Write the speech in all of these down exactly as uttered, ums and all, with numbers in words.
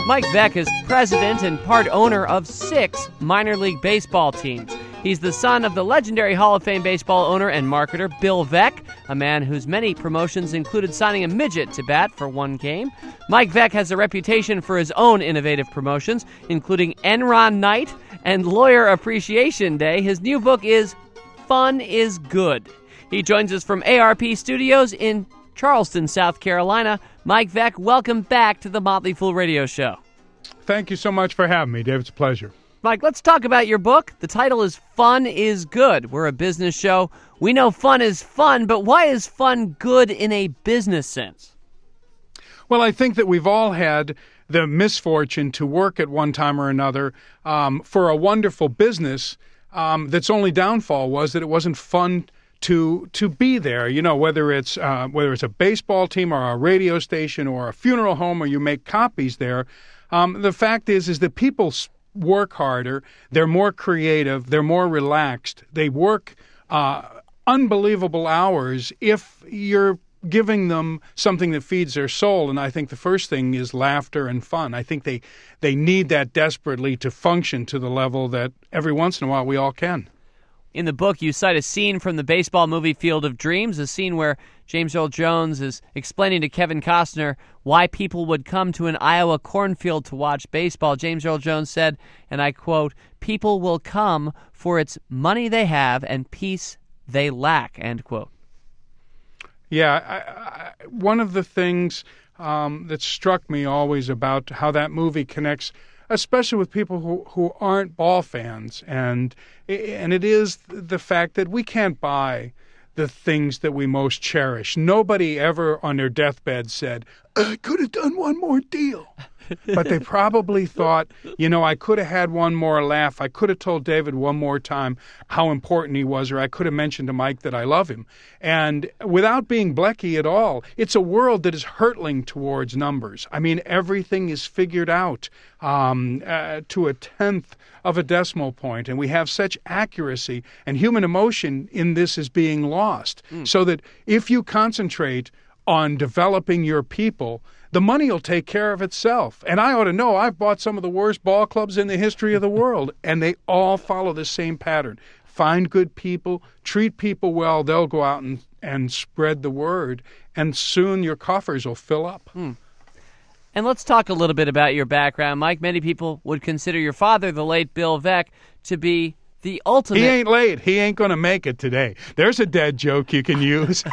Mike Veeck is president and part owner of six minor league baseball teams. He's the son of the legendary Hall of Fame baseball owner and marketer Bill Veeck, a man whose many promotions included signing a midget to bat for one game. Mike Veeck has a reputation for his own innovative promotions, including Enron Night and Lawyer Appreciation Day. His new book is Fun is Good. He joins us from A R P Studios in Charleston, South Carolina. Mike Veeck, welcome back to the Motley Fool Radio Show. Thank you so much for having me, Dave. It's a pleasure. Mike, let's talk about your book. The title is Fun is Good. We're a business show. We know fun is fun, but why is fun good in a business sense? Well, I think that we've all had the misfortune to work at one time or another um, for a wonderful business um, that's only downfall was that it wasn't fun to to be there. You know, whether it's uh, whether it's a baseball team or a radio station or a funeral home or you make copies there. Um, the fact is, is that people work harder. They're more creative. They're more relaxed. They work uh, unbelievable hours if you're giving them something that feeds their soul. And I think the first thing is laughter and fun. I think they they need that desperately to function to the level that every once in a while we all can. In the book, you cite a scene from the baseball movie Field of Dreams, a scene where James Earl Jones is explaining to Kevin Costner why people would come to an Iowa cornfield to watch baseball. James Earl Jones said, and I quote, "People will come for its money they have and peace they lack," end quote. Yeah, I, I, one of the things um, that struck me always about how that movie connects, especially with people who, who aren't ball fans, and and it is the fact that we can't buy the things that we most cherish. Nobody ever on their deathbed said, "I could have done one more deal." But they probably thought, you know, I could have had one more laugh. I could have told David one more time how important he was, or I could have mentioned to Mike that I love him. And without being blecky at all, it's a world that is hurtling towards numbers. I mean, everything is figured out um, uh, to a tenth of a decimal point, and we have such accuracy, and human emotion in this is being lost. Mm. So that if you concentrate on developing your people, the money will take care of itself. And I ought to know, I've bought some of the worst ball clubs in the history of the world, and they all follow the same pattern. Find good people, treat people well, they'll go out and, and spread the word, and soon your coffers will fill up. Hmm. And let's talk a little bit about your background, Mike. Many people would consider your father, the late Bill Veeck, to be the ultimate... He ain't late. He ain't going to make it today. There's a dead joke you can use.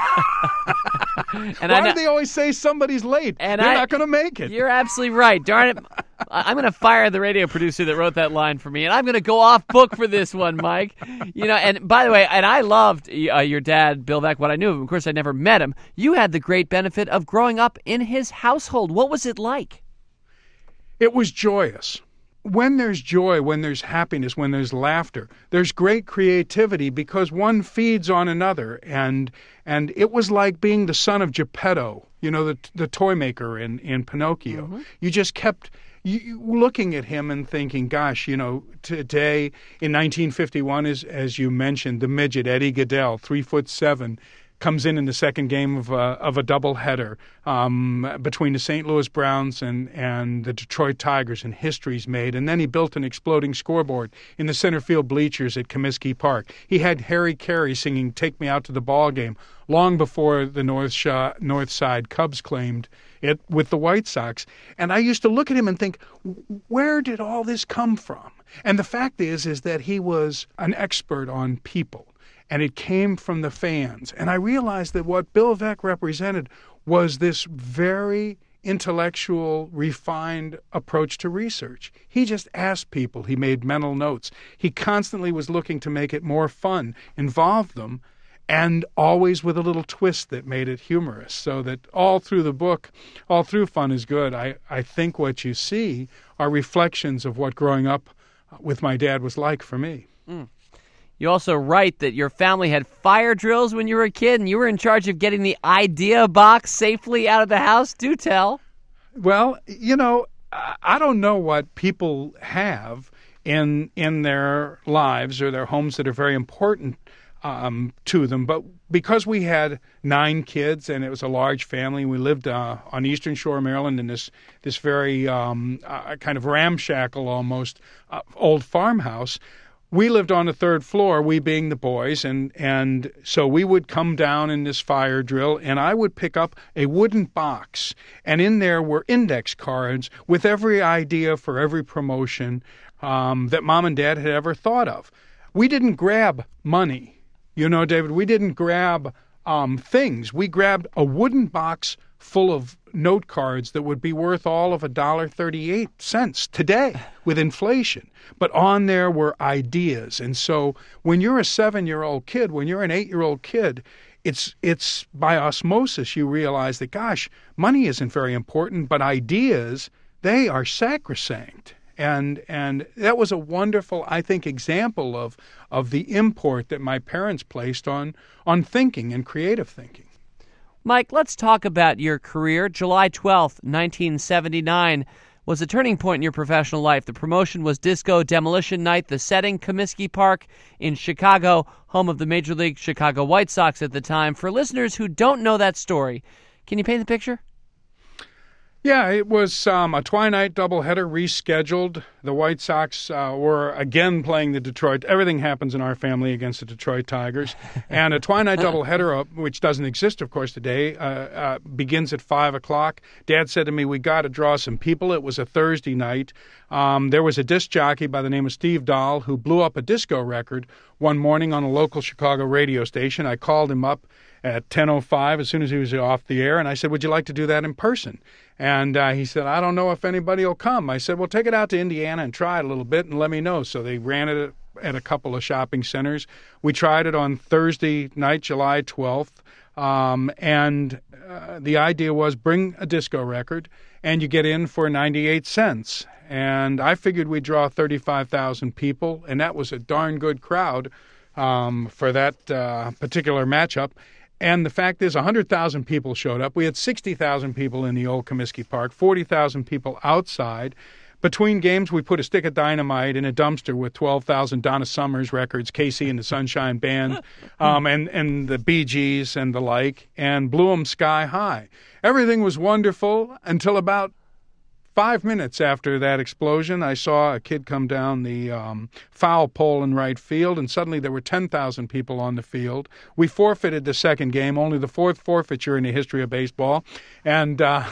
And Why I know, do they always say somebody's late? And They're I, not going to make it. You're absolutely right. Darn it. I'm going to fire the radio producer that wrote that line for me, and I'm going to go off book for this one, Mike. You know, and by the way, and I loved uh, your dad, Bill Veeck, what I knew of him. Of course, I never met him. You had the great benefit of growing up in his household. What was it like? It was joyous. When there's joy, when there's happiness, when there's laughter, there's great creativity because one feeds on another. And and it was like being the son of Geppetto, you know, the the toy maker in, in Pinocchio. Mm-hmm. You just kept you, looking at him and thinking, gosh, you know, today in nineteen fifty-one, as, as you mentioned, the midget, Eddie Gaedel, three foot seven, comes in in the second game of a, of a doubleheader um, between the Saint Louis Browns and, and the Detroit Tigers, and history's made. And then he built an exploding scoreboard in the center field bleachers at Comiskey Park. He had Harry Carey singing "Take Me Out to the Ball Game" long before the North, Sh- North Side Cubs claimed it with the White Sox. And I used to look at him and think, where did all this come from? And the fact is, is that he was an expert on people. And it came from the fans. And I realized that what Bill Veeck represented was this very intellectual, refined approach to research. He just asked people. He made mental notes. He constantly was looking to make it more fun, involve them, and always with a little twist that made it humorous. So that all through the book, all through Fun is Good, I, I think what you see are reflections of what growing up with my dad was like for me. Mm. You also write that your family had fire drills when you were a kid, and you were in charge of getting the idea box safely out of the house. Do tell. Well, you know, I don't know what people have in in their lives or their homes that are very important um, to them. But because we had nine kids and it was a large family, we lived uh, on Eastern Shore, Maryland, in this this very um, uh, kind of ramshackle almost uh, old farmhouse. We lived on the third floor, we being the boys, and, and so we would come down in this fire drill, and I would pick up a wooden box, and in there were index cards with every idea for every promotion um, that Mom and Dad had ever thought of. We didn't grab money, you know, David. We didn't grab um, things. We grabbed a wooden box full of note cards that would be worth all of a dollar thirty-eight cents today with inflation. But on there were ideas. And so when you're a seven-year-old kid, when you're an eight-year-old kid, it's it's by osmosis you realize that, gosh, money isn't very important, but ideas, they are sacrosanct. And and that was a wonderful, I think, example of of the import that my parents placed on on thinking and creative thinking. Mike, let's talk about your career. July twelfth, nineteen seventy-nine was a turning point in your professional life. The promotion was Disco Demolition Night, the setting, Comiskey Park in Chicago, home of the Major League Chicago White Sox at the time. For listeners who don't know that story, can you paint the picture? Yeah, it was um, a twilight doubleheader rescheduled. The White Sox uh, were again playing the Detroit. Everything happens in our family against the Detroit Tigers. And a twilight doubleheader, uh, which doesn't exist, of course, today, uh, uh, begins at five o'clock. Dad said to me, we got to draw some people. It was a Thursday night. Um, there was a disc jockey by the name of Steve Dahl who blew up a disco record one morning on a local Chicago radio station. I called him up at ten oh five as soon as he was off the air, and I said, would you like to do that in person? And uh, he said, I don't know if anybody will come. I said, well, take it out to Indiana and try it a little bit and let me know. So they ran it at a couple of shopping centers. We tried it on Thursday night, July twelfth, um, and uh, the idea was bring a disco record and you get in for ninety-eight cents. And I figured we'd draw thirty-five thousand people, and that was a darn good crowd um, for that uh, particular matchup. And the fact is, one hundred thousand people showed up. We had sixty thousand people in the old Comiskey Park, forty thousand people outside. Between games, we put a stick of dynamite in a dumpster with twelve thousand Donna Summers records, Casey and the Sunshine Band, um, and, and the Bee Gees and the like, and blew them sky high. Everything was wonderful until about Five minutes after that explosion, I saw a kid come down the um, foul pole in right field, and suddenly there were ten thousand people on the field. We forfeited the second game, only the fourth forfeiture in the history of baseball. And uh,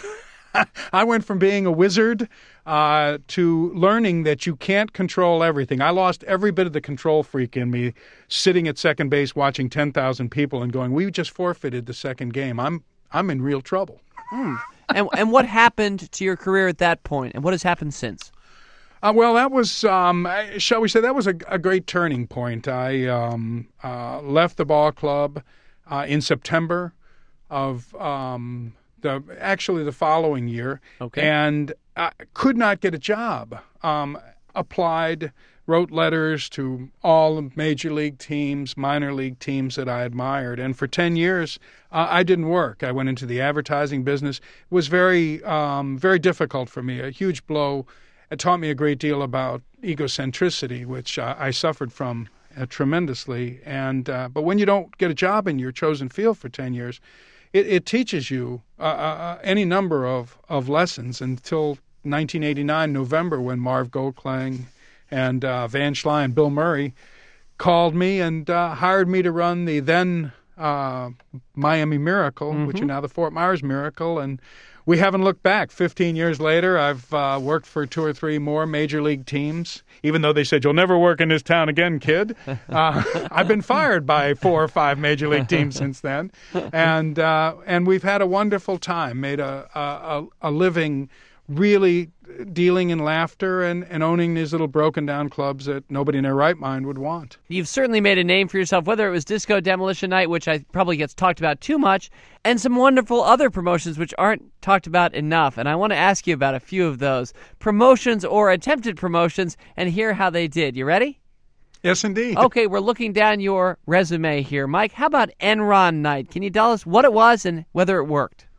I went from being a wizard uh, to learning that you can't control everything. I lost every bit of the control freak in me sitting at second base watching ten thousand people and going, we just forfeited the second game. I'm, I'm in real trouble. Hmm. and and what happened to your career at that point, and what has happened since? Uh, well, that was, um, shall we say, that was a, a great turning point. I um, uh, left the ball club uh, in September of um, the actually the following year, okay. and I could not get a job. Um, applied, wrote letters to all the major league teams, minor league teams that I admired. And for ten years, uh, I didn't work. I went into the advertising business. It was very, um, very difficult for me, a huge blow. It taught me a great deal about egocentricity, which uh, I suffered from uh, tremendously. And uh, but when you don't get a job in your chosen field for ten years, it, it teaches you uh, uh, any number of, of lessons until nineteen eighty-nine, November, when Marv Goldklang and uh, Van Schley and Bill Murray called me and uh, hired me to run the then uh, Miami Miracle, mm-hmm. which are now the Fort Myers Miracle. And we haven't looked back. Fifteen years later, I've uh, worked for two or three more major league teams, even though they said, you'll never work in this town again, kid. Uh, I've been fired by four or five major league teams since then. And uh, and we've had a wonderful time, made a, a, a living really dealing in laughter and, and owning these little broken-down clubs that nobody in their right mind would want. You've certainly made a name for yourself, whether it was Disco Demolition Night, which I probably gets talked about too much, and some wonderful other promotions which aren't talked about enough. And I want to ask you about a few of those promotions or attempted promotions and hear how they did. You ready? Yes, indeed. Okay, we're looking down your resume here. Mike, how about Enron Night? Can you tell us what it was and whether it worked?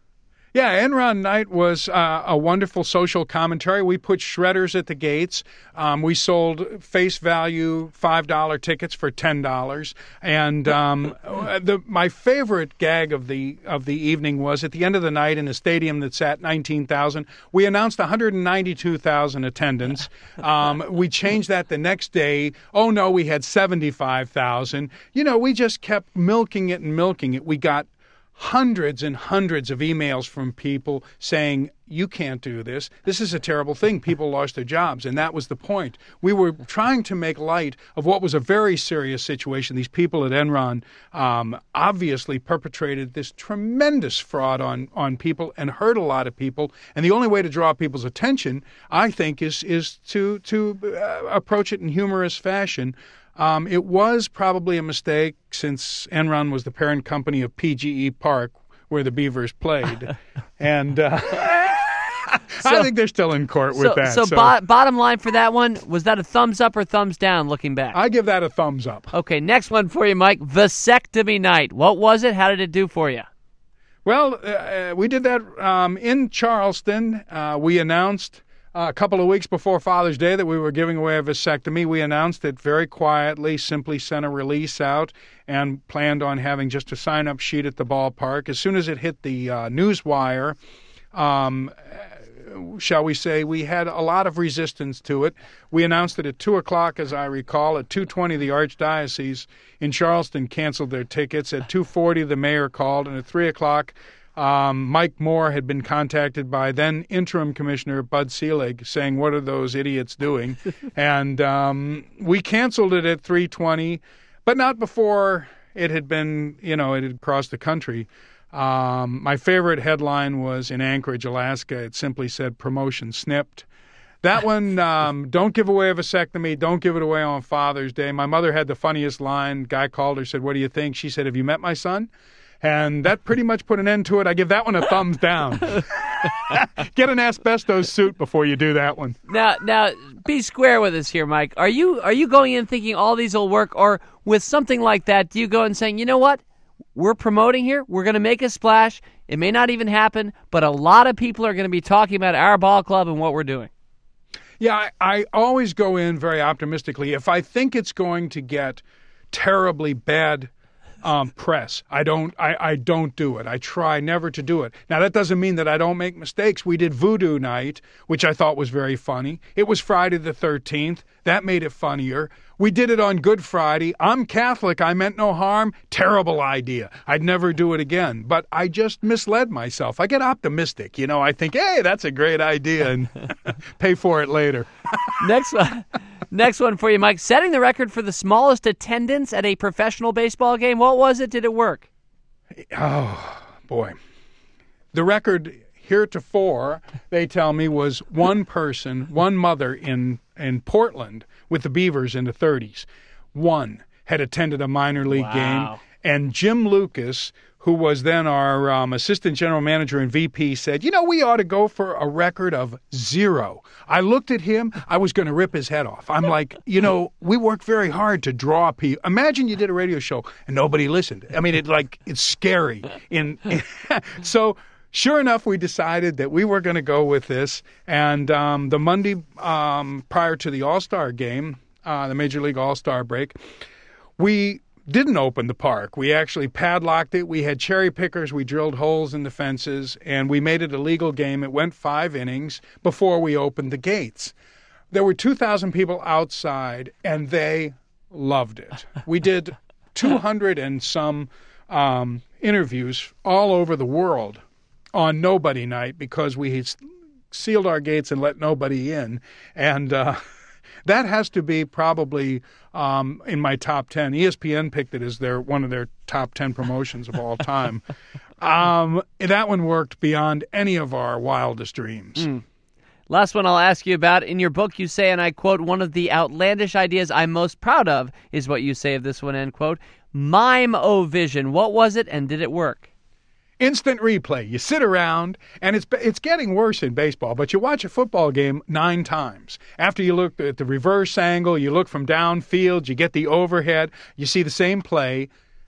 Yeah, Enron Night was uh, a wonderful social commentary. We put shredders at the gates. Um, we sold face value five dollar tickets for ten dollars. And um, the, my favorite gag of the of the evening was at the end of the night in a stadium that sat nineteen thousand, we announced one hundred ninety-two thousand attendance. Um, we changed that the next day. Oh, no, we had seventy-five thousand. You know, we just kept milking it and milking it. We got hundreds and hundreds of emails from people saying, you can't do this. This is a terrible thing. People lost their jobs, and that was the point. We were trying to make light of what was a very serious situation. These people at Enron um, obviously perpetrated this tremendous fraud on, on people and hurt a lot of people, and the only way to draw people's attention, I think, is, is to, to uh, approach it in humorous fashion. Um, it was probably a mistake since Enron was the parent company of P G E Park, where the Beavers played. and uh, so, I think they're still in court with so, that. So, so bo- bottom line for that one, was that a thumbs up or thumbs down looking back? I give that a thumbs up. Okay, next one for you, Mike. Vasectomy night. What was it? How did it do for you? Well, uh, we did that um, in Charleston. Uh, we announced Uh, a couple of weeks before Father's Day that we were giving away a vasectomy. We announced it very quietly, simply sent a release out, and planned on having just a sign-up sheet at the ballpark. As soon as it hit the uh, news wire, um, shall we say, we had a lot of resistance to it. We announced it at two o'clock, as I recall. At two twenty, the Archdiocese in Charleston canceled their tickets. At two forty, the mayor called, and at three o'clock, Um, Mike Moore had been contacted by then interim commissioner Bud Selig saying, what are those idiots doing? and um, we canceled it at three twenty, but not before it had been, you know, it had crossed the country. Um, my favorite headline was in Anchorage, Alaska. It simply said, promotion snipped. That one, um, don't give away a vasectomy. Don't give it away on Father's Day. My mother had the funniest line. Guy called her, said, what do you think? She said, have you met my son? And that pretty much put an end to it. I give that one a thumbs down. Get an asbestos suit before you do that one. Now, now, be square with us here, Mike. Are you are you going in thinking all these will work, or with something like that, do you go in saying, you know what? We're promoting here. We're going to make a splash. It may not even happen, but a lot of people are going to be talking about our ball club and what we're doing. Yeah, I, I always go in very optimistically. If I think it's going to get terribly bad Um, press, I don't I, I don't do it. I try never to do it. Now, that doesn't mean that I don't make mistakes. We did Voodoo Night, which I thought was very funny. It was Friday the thirteenth. That made it funnier. We did it on Good Friday. I'm Catholic. I meant no harm. Terrible idea. I'd never do it again. But I just misled myself. I get optimistic. You know, I think, hey, that's a great idea, and pay for it later. Next one. Next one for you, Mike. Setting the record for the smallest attendance at a professional baseball game. What was it? Did it work? Oh, boy. The record heretofore, they tell me, was one person, one mother in, in Portland with the Beavers in the thirties. One had attended a minor league Wow. game, and Jim Lucas, who was then our um, assistant general manager and V P, said, you know, we ought to go for a record of zero. I looked at him. I was going to rip his head off. I'm like, you know, we work very hard to draw people. Imagine you did a radio show and nobody listened. I mean, it like it's scary. In, in So sure enough, we decided that we were going to go with this. And um, the Monday um, prior to the All-Star game, uh, the Major League All-Star break, we didn't open the park. We actually padlocked it. We had cherry pickers. We drilled holes in the fences, and we made it a legal game. It went five innings before we opened the gates. There were two thousand people outside, and they loved it. We did two hundred and some um, interviews all over the world on Nobody Night because we had sealed our gates and let nobody in. And uh, that has to be probably um, in my top ten. E S P N picked it as their one of their top ten promotions of all time. um, that one worked beyond any of our wildest dreams. Mm. Last one I'll ask you about. In your book, you say, and I quote, one of the outlandish ideas I'm most proud of is what you say of this one, end quote. Mime-O-Vision. What was it, and did it work? Instant replay. You sit around, and it's it's getting worse in baseball, but you watch a football game nine times. After you look at the reverse angle, you look from downfield, you get the overhead, you see the same play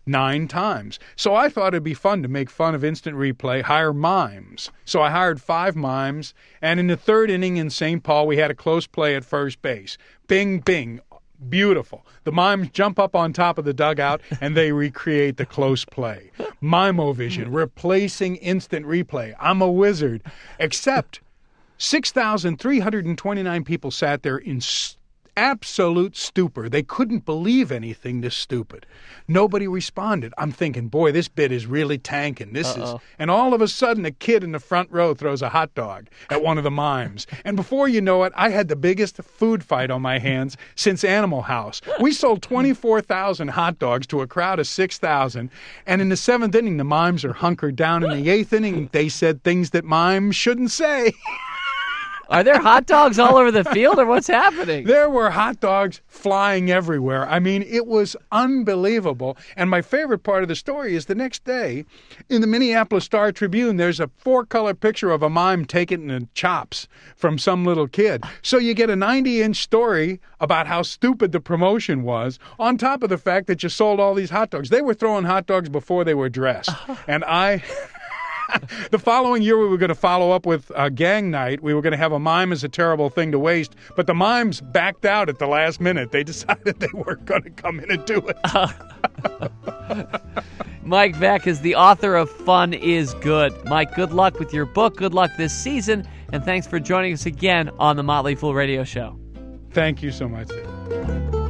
nine times. So I thought it'd be fun to make fun of instant replay, hire mimes. So I hired five mimes, and in the third inning in Saint Paul, we had a close play at first base. Bing, bing. Beautiful. The mimes jump up on top of the dugout, and they recreate the close play. Mime-O-Vision, replacing instant replay. I'm a wizard. Except six thousand three hundred twenty-nine people sat there in st- absolute stupor. They couldn't believe anything this stupid. Nobody responded. I'm thinking, boy, this bit is really tanking. This Uh-oh. is, and all of a sudden, a kid in the front row throws a hot dog at one of the mimes. And before you know it, I had the biggest food fight on my hands since Animal House. We sold twenty-four thousand hot dogs to a crowd of six thousand. And in the seventh inning, the mimes are hunkered down. In the eighth inning, they said things that mimes shouldn't say. Are there hot dogs all over the field, or what's happening? There were hot dogs flying everywhere. I mean, it was unbelievable. And my favorite part of the story is the next day, in the Minneapolis Star-Tribune, there's a four-color picture of a mime taking the chops from some little kid. So you get a ninety-inch story about how stupid the promotion was, on top of the fact that you sold all these hot dogs. They were throwing hot dogs before they were dressed. And I... The following year, we were going to follow up with uh, Gang Night. We were going to have a mime as a terrible thing to waste, but the mimes backed out at the last minute. They decided they weren't going to come in and do it. Uh, Mike Veeck is the author of Fun is Good. Mike, good luck with your book. Good luck this season, and thanks for joining us again on the Motley Fool Radio Show. Thank you so much, Dave.